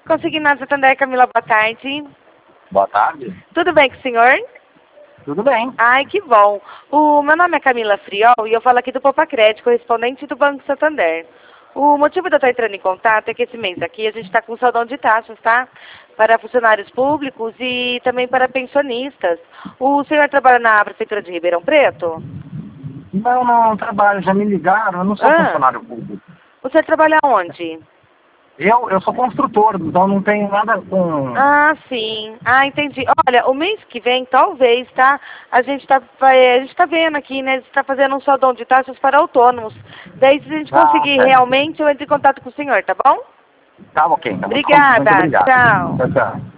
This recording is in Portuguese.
Consignado Santander, Camila, boa tarde. Boa tarde. Tudo bem com o senhor? Tudo bem. Ai, que bom. O meu nome é Camila Friol e eu falo aqui do Poupa Crédito, correspondente do Banco Santander. O motivo de eu estar entrando em contato é que esse mês aqui a gente está com saldão de taxas, tá? Para funcionários públicos e também para pensionistas. O senhor trabalha na Prefeitura de Ribeirão Preto? Não trabalho, já me ligaram, eu não sou funcionário público. O senhor trabalha onde? Eu sou construtor, então não tenho nada com... Ah, sim. Ah, entendi. Olha, o mês que vem, talvez, tá? A gente tá vendo aqui, né? A gente tá fazendo um saldão de taxas para autônomos. Daí, se a gente conseguir realmente, eu entro em contato com o senhor, tá bom? Tá ok. Tá bom. Obrigada. Muito obrigado. Tchau. Tchau.